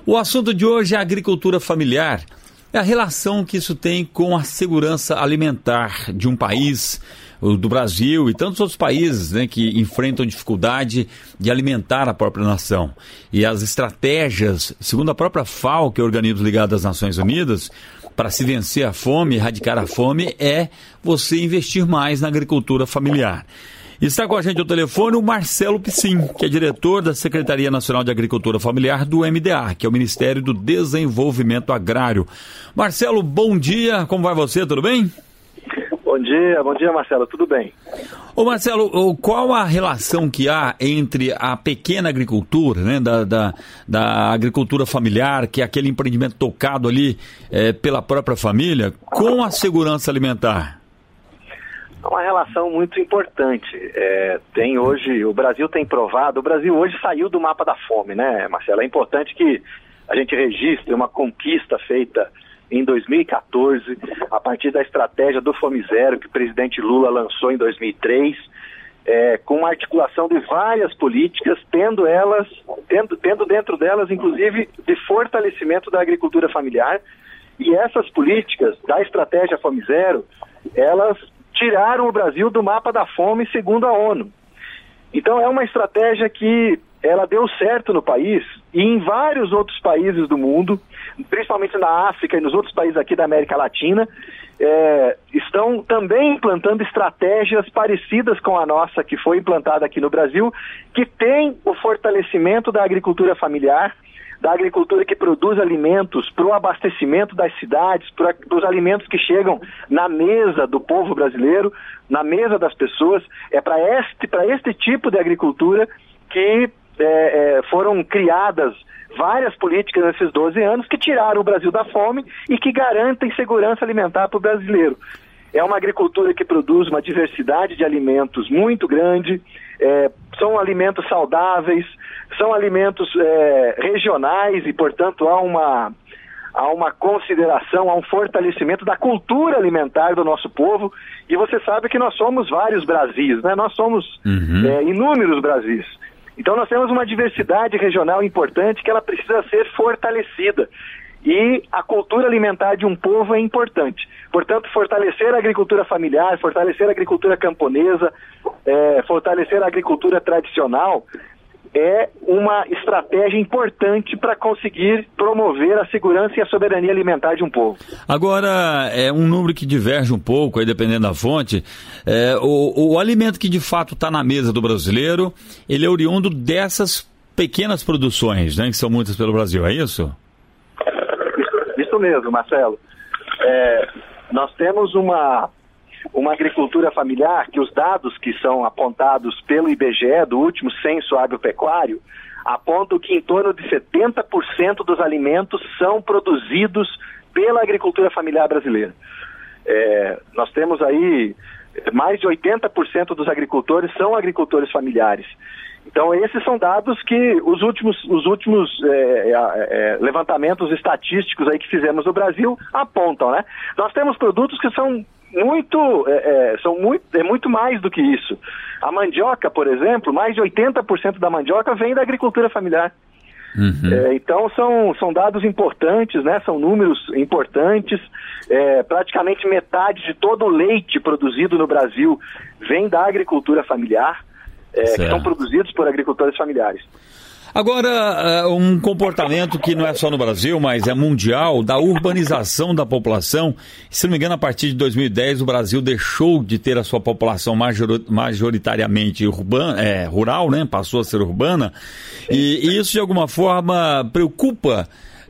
O assunto de hoje é a agricultura familiar. É a relação que isso tem com a segurança alimentar de um país, do Brasil e tantos outros países, né, que enfrentam dificuldade de alimentar a própria nação. E as estratégias, segundo a própria FAO, que é o organismo ligado às Nações Unidas, para se vencer a fome, erradicar a fome, é você investir mais na agricultura familiar. Está com a gente ao telefone o Marcelo Piscin, que é diretor da Secretaria Nacional de Agricultura Familiar do MDA, que é o Ministério do Desenvolvimento Agrário. Marcelo, bom dia, como vai você, tudo bem? Bom dia Marcelo, tudo bem? Ô Marcelo, qual a relação que há entre a pequena agricultura, né, da agricultura familiar, que é aquele empreendimento tocado ali pela própria família, com a segurança alimentar? É uma relação muito importante. O Brasil tem provado, o Brasil hoje saiu do mapa da fome, né, Marcelo? É importante que a gente registre uma conquista feita em 2014, a partir da estratégia do Fome Zero, que o presidente Lula lançou em 2003, com uma articulação de várias políticas, tendo dentro delas, inclusive, de fortalecimento da agricultura familiar. E essas políticas da estratégia Fome Zero, elas tiraram o Brasil do mapa da fome, segundo a ONU. Então é uma estratégia que ela deu certo no país e em vários outros países do mundo, principalmente na África e nos outros países aqui da América Latina, estão também implantando estratégias parecidas com a nossa, que foi implantada aqui no Brasil, que tem o fortalecimento da agricultura familiar, da agricultura que produz alimentos para o abastecimento das cidades, para os alimentos que chegam na mesa do povo brasileiro, na mesa das pessoas. É para este tipo de agricultura que foram criadas várias políticas nesses 12 anos que tiraram o Brasil da fome e que garantem segurança alimentar para o brasileiro. É uma agricultura que produz uma diversidade de alimentos muito grande, são alimentos saudáveis, são alimentos regionais e, portanto, há uma consideração, há um fortalecimento da cultura alimentar do nosso povo. E você sabe que nós somos vários Brasis, né? Nós somos inúmeros Brasis. Então nós temos uma diversidade regional importante que ela precisa ser fortalecida. E a cultura alimentar de um povo é importante. Portanto, fortalecer a agricultura familiar, fortalecer a agricultura camponesa, fortalecer a agricultura tradicional é uma estratégia importante para conseguir promover a segurança e a soberania alimentar de um povo. Agora, é um número que diverge um pouco, aí dependendo da fonte. O alimento que de fato está na mesa do brasileiro, ele é oriundo dessas pequenas produções, né, que são muitas pelo Brasil, é isso? Isso mesmo, Marcelo. Nós temos uma agricultura familiar que os dados que são apontados pelo IBGE, do último censo agropecuário, apontam que em torno de 70% dos alimentos são produzidos pela agricultura familiar brasileira. Nós temos aí mais de 80% dos agricultores são agricultores familiares. Então esses são dados que os últimos levantamentos estatísticos aí que fizemos no Brasil apontam, né? Nós temos produtos que são muito mais do que isso. A mandioca, por exemplo, mais de 80% da mandioca vem da agricultura familiar. Então são dados importantes, né? São números importantes. Praticamente metade de todo o leite produzido no Brasil vem da agricultura familiar, que são produzidos por agricultores familiares. Agora, um comportamento que não é só no Brasil, mas é mundial, da urbanização da população. Se não me engano, a partir de 2010, o Brasil deixou de ter a sua população majoritariamente rural, né? Passou a ser urbana. E isso, de alguma forma, preocupa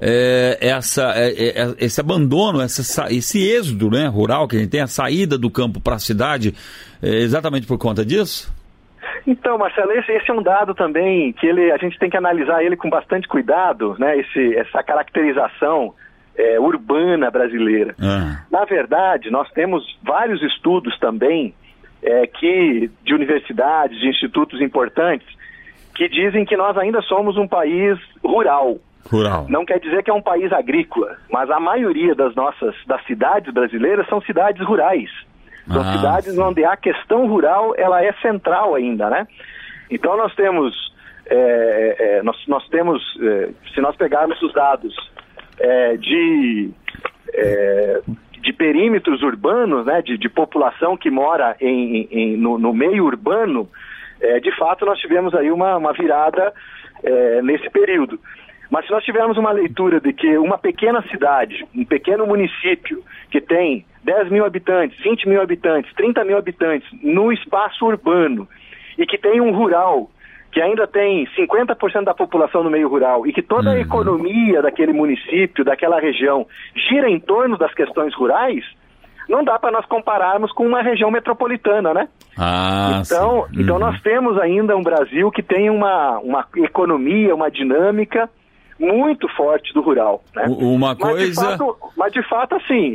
esse abandono, esse êxodo, né, rural que a gente tem, a saída do campo para a cidade, exatamente por conta disso? Então, Marcelo, esse é um dado também que a gente tem que analisar ele com bastante cuidado, né? Essa caracterização urbana brasileira. Na verdade, nós temos vários estudos também de universidades, de institutos importantes, que dizem que nós ainda somos um país rural. Não quer dizer que é um país agrícola, mas a maioria das cidades brasileiras são cidades rurais. São cidades onde a questão rural ela é central ainda, né? Então nós temos nós temos, se nós pegarmos os dados de perímetros urbanos, né, de população que mora no meio urbano, de fato nós tivemos aí uma virada nesse período. Mas se nós tivermos uma leitura de que uma pequena cidade, um pequeno município que tem 10 mil habitantes, 20 mil habitantes, 30 mil habitantes no espaço urbano e que tem um rural que ainda tem 50% da população no meio rural e que toda a economia daquele município, daquela região, gira em torno das questões rurais, não dá para nós compararmos com uma região metropolitana, né? Então nós temos ainda um Brasil que tem uma economia, uma dinâmica muito forte do rural, né? Mas de fato, assim,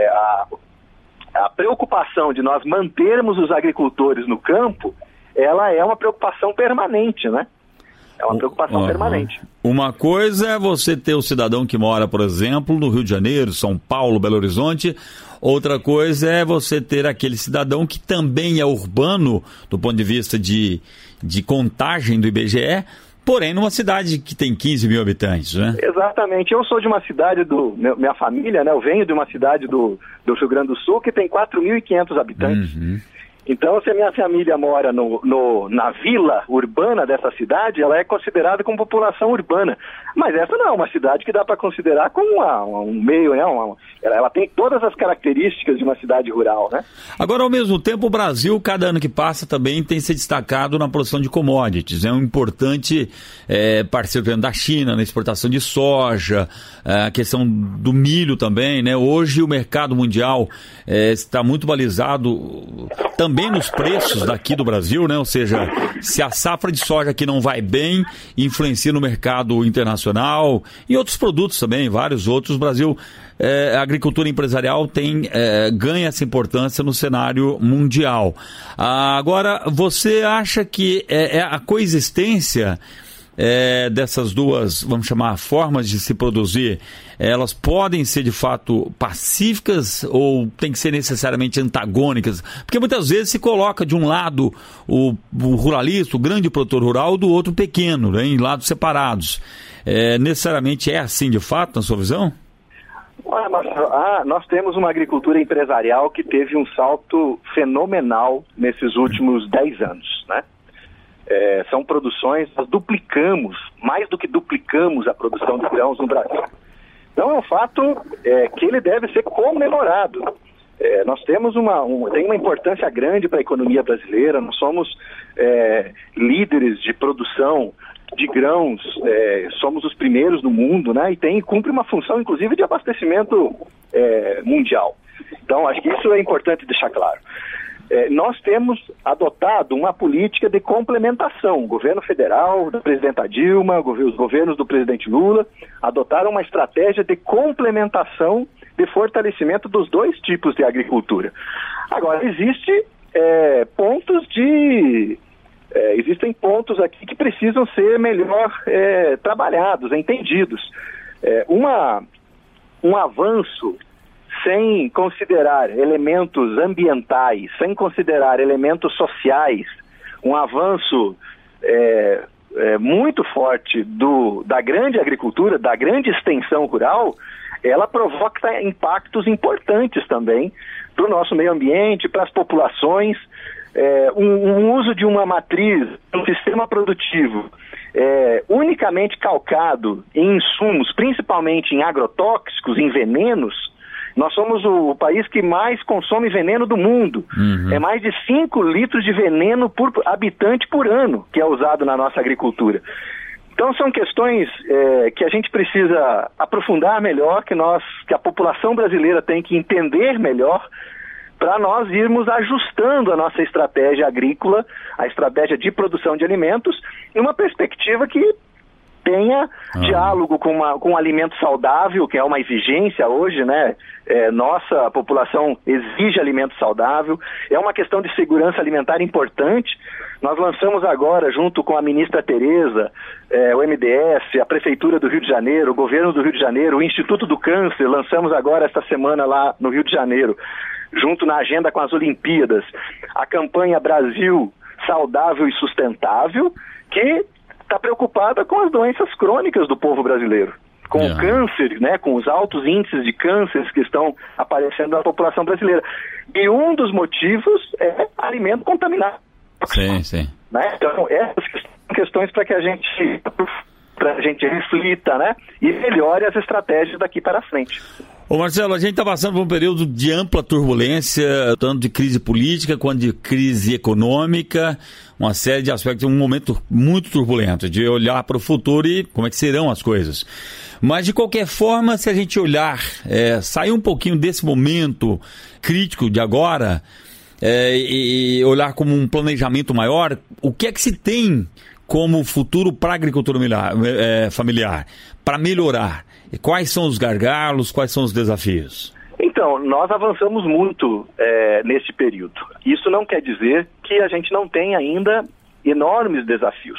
a preocupação de nós mantermos os agricultores no campo, ela é uma preocupação permanente, né? É uma preocupação permanente. Uma coisa é você ter o cidadão que mora, por exemplo, no Rio de Janeiro, São Paulo, Belo Horizonte. Outra coisa é você ter aquele cidadão que também é urbano, do ponto de vista de contagem do IBGE, porém numa cidade que tem 15 mil habitantes, né? Exatamente. Eu sou de uma cidade minha família, né? Eu venho de uma cidade do Rio Grande do Sul que tem 4.500 habitantes. Então, se a minha família mora na vila urbana dessa cidade, ela é considerada como população urbana. Mas essa não é uma cidade que dá para considerar como um meio, né? Ela tem todas as características de uma cidade rural, né? Agora, ao mesmo tempo, o Brasil, cada ano que passa, também tem se destacado na produção de commodities. É um importante parceiro da China, na exportação de soja, a questão do milho também, né? Hoje o mercado mundial está muito balizado também nos preços daqui do Brasil, né? Ou seja, se a safra de soja aqui não vai bem, influencia no mercado internacional e outros produtos também, vários outros. O Brasil, a agricultura empresarial ganha essa importância no cenário mundial. Agora, você acha que a coexistência dessas duas, vamos chamar, formas de se produzir, elas podem ser de fato pacíficas ou tem que ser necessariamente antagônicas? Porque muitas vezes se coloca de um lado o ruralista, o grande produtor rural, do outro pequeno, né, em lados separados. Necessariamente é assim de fato, na sua visão? Olha, Marcelo, nós temos uma agricultura empresarial que teve um salto fenomenal nesses últimos 10 anos, né? São produções, nós mais do que duplicamos a produção de grãos no Brasil. Então é um fato que ele deve ser comemorado. Nós temos tem uma importância grande para a economia brasileira, nós somos líderes de produção de grãos, somos os primeiros no mundo, né? E cumpre uma função, inclusive, de abastecimento mundial. Então, acho que isso é importante deixar claro. Nós temos adotado uma política de complementação. O governo federal, da presidenta Dilma, os governos do presidente Lula, adotaram uma estratégia de complementação, de fortalecimento dos dois tipos de agricultura. Agora, existem pontos aqui que precisam ser melhor trabalhados, entendidos. Um avanço sem considerar elementos ambientais, sem considerar elementos sociais, um avanço muito forte da grande agricultura, da grande extensão rural, ela provoca impactos importantes também para o nosso meio ambiente, para as populações. Um uso de uma matriz, um sistema produtivo unicamente calcado em insumos, principalmente em agrotóxicos, em venenos. Nós somos o país que mais consome veneno do mundo. É mais de 5 litros de veneno por habitante por ano que é usado na nossa agricultura. Então são questões que a gente precisa aprofundar melhor, que a população brasileira tem que entender melhor, para nós irmos ajustando a nossa estratégia agrícola, a estratégia de produção de alimentos, em uma perspectiva que tenha diálogo com um alimento saudável, que é uma exigência hoje, né? Nossa população exige alimento saudável, é uma questão de segurança alimentar importante. Nós lançamos agora, junto com a ministra Tereza, o MDS, a Prefeitura do Rio de Janeiro, o Governo do Rio de Janeiro, o Instituto do Câncer, lançamos agora esta semana lá no Rio de Janeiro, junto na agenda com as Olimpíadas, a campanha Brasil Saudável e Sustentável, que está preocupada com as doenças crônicas do povo brasileiro, com o câncer, né, com os altos índices de cânceres que estão aparecendo na população brasileira. E um dos motivos é alimento contaminado. Sim. Né? Então, essas são questões para que a gente reflita, né, e melhore as estratégias daqui para frente. Ô Marcelo, a gente está passando por um período de ampla turbulência, tanto de crise política quanto de crise econômica, uma série de aspectos, um momento muito turbulento, de olhar para o futuro e como é que serão as coisas. Mas, de qualquer forma, se a gente olhar, sair um pouquinho desse momento crítico de agora e olhar como um planejamento maior, o que é que se tem como futuro para a agricultura familiar, para melhorar? Quais são os gargalos, quais são os desafios? Então, nós avançamos muito nesse período. Isso não quer dizer que a gente não tenha ainda enormes desafios.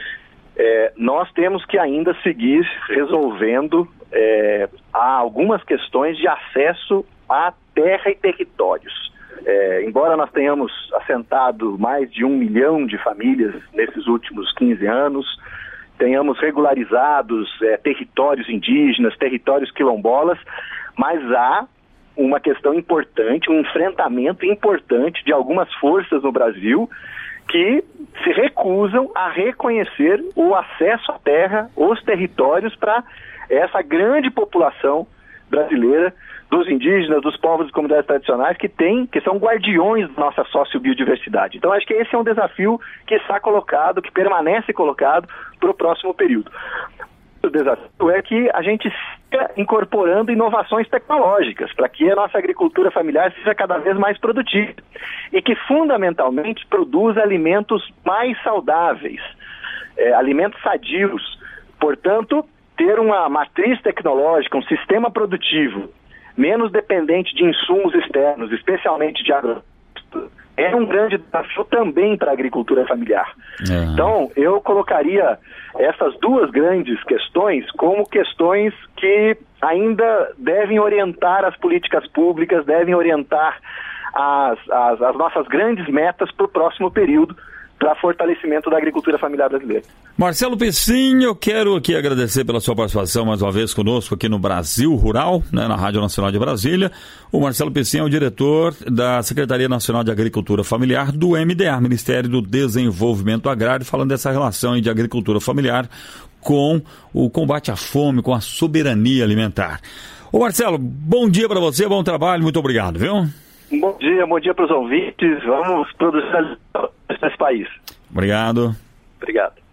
Nós temos que ainda seguir resolvendo algumas questões de acesso à terra e territórios. Embora nós tenhamos assentado mais de 1 milhão de famílias nesses últimos 15 anos, tenhamos regularizados territórios indígenas, territórios quilombolas, mas há uma questão importante, um enfrentamento importante de algumas forças no Brasil que se recusam a reconhecer o acesso à terra, os territórios para essa grande população brasileira, dos indígenas, dos povos e comunidades tradicionais que são guardiões da nossa sociobiodiversidade. Então, acho que esse é um desafio que está colocado, que permanece colocado para o próximo período. O desafio é que a gente siga incorporando inovações tecnológicas para que a nossa agricultura familiar seja cada vez mais produtiva e que, fundamentalmente, produza alimentos mais saudáveis, alimentos sadios. Portanto, ter uma matriz tecnológica, um sistema produtivo menos dependente de insumos externos, especialmente de agrotóxicos, é um grande desafio também para a agricultura familiar. Então, eu colocaria essas duas grandes questões como questões que ainda devem orientar as políticas públicas, devem orientar as nossas grandes metas para o próximo período, para fortalecimento da agricultura familiar brasileira. Marcelo Pessinha, eu quero aqui agradecer pela sua participação mais uma vez conosco aqui no Brasil Rural, né, na Rádio Nacional de Brasília. O Marcelo Pessinha é o diretor da Secretaria Nacional de Agricultura Familiar do MDA, Ministério do Desenvolvimento Agrário, falando dessa relação de agricultura familiar com o combate à fome, com a soberania alimentar. Ô Marcelo, bom dia para você, bom trabalho, muito obrigado, viu? Bom dia para os ouvintes, vamos produzir nesse país. Obrigado. Obrigado.